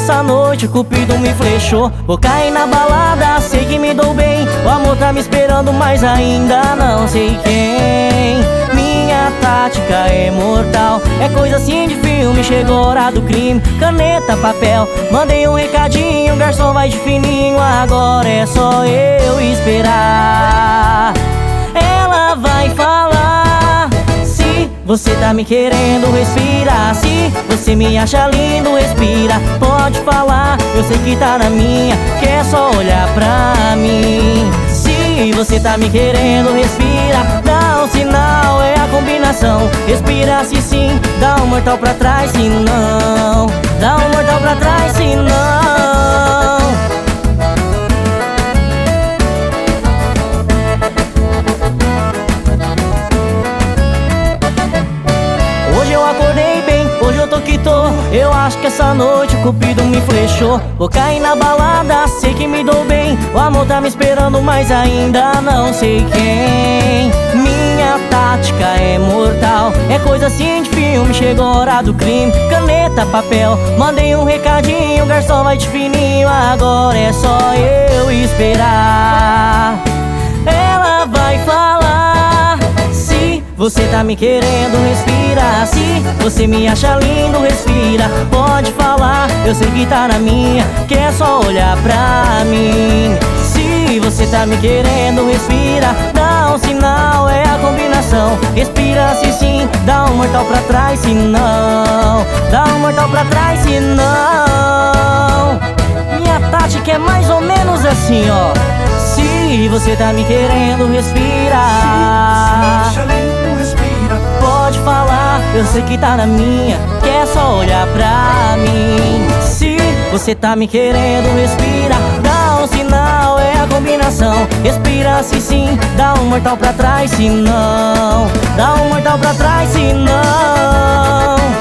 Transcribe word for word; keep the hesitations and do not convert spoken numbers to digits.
essa noite o cupido me flechou. Vou cair na balada, sei que me dou bem. O amor tá me esperando, mas ainda não sei quem. Minha tática é mortal, é coisa assim de filme. Chegou a hora do crime, caneta, papel. Mandei um recadinho, o garçom vai de fininho. Agora é só eu esperar. Ela vai falar: se você tá me querendo, respira. Se você me acha lindo, respira. Pode falar, eu sei que tá na minha, que é só olhar pra mim. Se você tá me querendo, respira. Dá um sinal, é a combinação. Respira se sim, dá um mortal pra trás se não. Dá um mortal pra trás se não. Hoje eu acordei bem, hoje eu tô que tô. Eu acho que essa noite o cupido me flechou. Vou cair na balada, sei que me dou bem. O amor tá me esperando, mas ainda não sei quem. Minha tática é mortal, é coisa assim de filme. Chegou a hora do crime, caneta, papel. Mandei um recadinho, o garçom vai de fininho. Agora é só eu esperar. Ela vai falar: se você tá me querendo, respira. Se você me acha lindo, respira. Pode falar, eu sei que tá na minha, que é só olhar pra mim. Se você tá me querendo, respira. Dá um sinal, é a combinação. Respira se sim, dá um mortal pra trás se não. Dá um mortal pra trás se não. Minha tática é mais ou menos assim, ó. Se você tá me querendo, respira. Pode falar, eu sei que tá na minha, que é só olhar pra mim. Se você tá me querendo, respira. Dá um sinal, é a combinação. Respira se sim, dá um mortal pra trás se não. Dá um mortal pra trás se não.